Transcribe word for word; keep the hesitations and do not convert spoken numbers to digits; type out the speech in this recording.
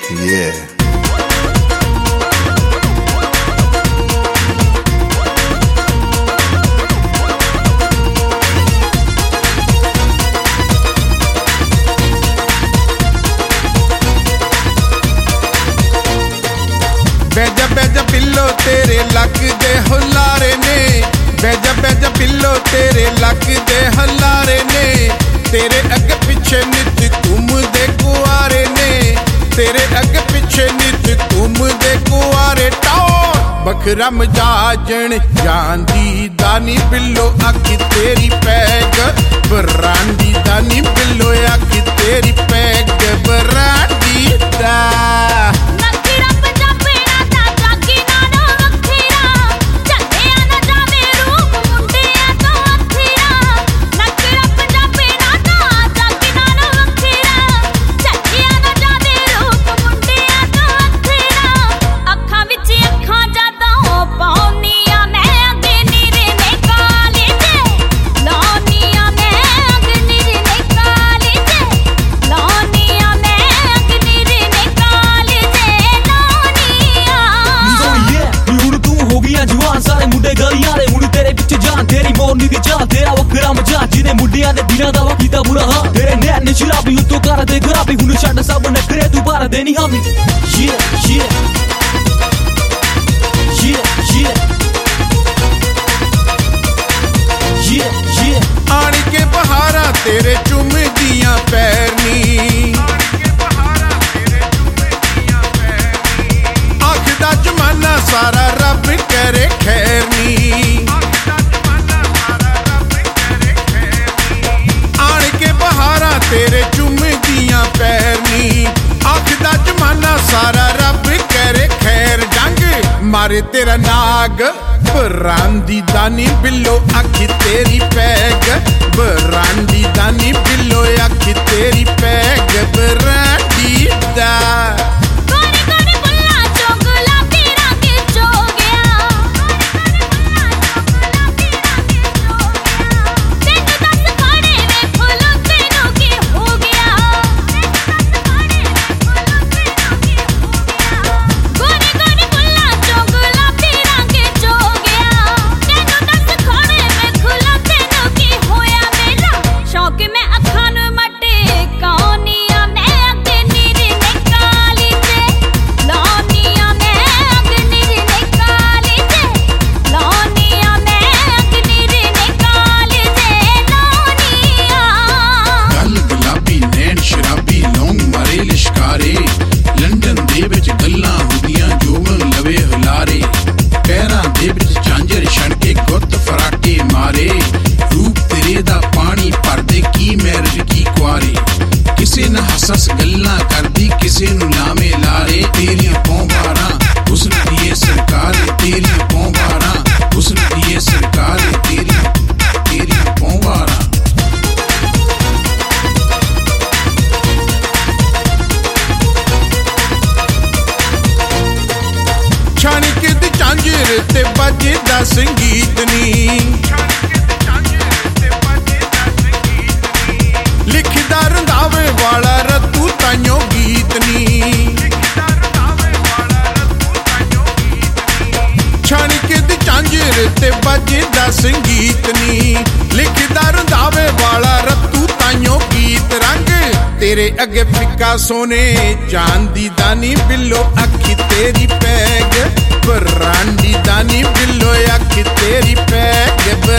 Yeah. बैजा बैजा पिल्लो तेरे लक दे हुलारे ने, बैजा बैजा पिल्लो तेरे लक दे हुलारे ने, तेरे अगे पिछे नित घूमदे कुआरे ने, तेरे अगे पिछे नित घूमदे कुआरे। टॉर बखरा मजाजन जांदी दानी बिल्लो अख तेरी पैग, बरांडी दानी बिल्लो अख तेरी पैग, बरांडी दा तेरा वखरा मजा जिने मुंडिया दे दिना दा कीता बुरा हाल, तेरे नैन शराबी उतो कर दे खराबी, हुन छड्ड सब नखरे तू बार देनी हामी। Yeah yeah yeah yeah yeah yeah आण के बहारा तेरे चुमदियां पैरनी, आखदा जमाना सारा रब करे खैरनी, तेरे चुमदियां पैरनी, आखदा जमाना सारा रब करे खैर। जंग मारे तेरा नाग बरांदी दानी बिल्लो अख तेरी पैग, बरांडी दानी बिल्लो अख तेरी पैग, बरांडी दा सस गल्ला करदी किसे नु लामे लारे, तेरियां पौंबारा हुस्न दिए सरकार, तेरियां पौंबारा हुस्न दिए सरकार, तेरियां तेरियां पौंबारा। छानिक दी झांझर ते बजदा संगीत नी, लिखदा रंधावे वाला रतू ताइयों गीत नी, छानिक दी झांझर ते बजदा संगीत नी, लिखदा रंधावे वाला रतू ताइयों गीत। रंग तेरे अगे फिक्का सोने चांदी दानी बिल्लो अख तेरी पैग, बरांडी दानी बिल्लो अख तेरी पैग।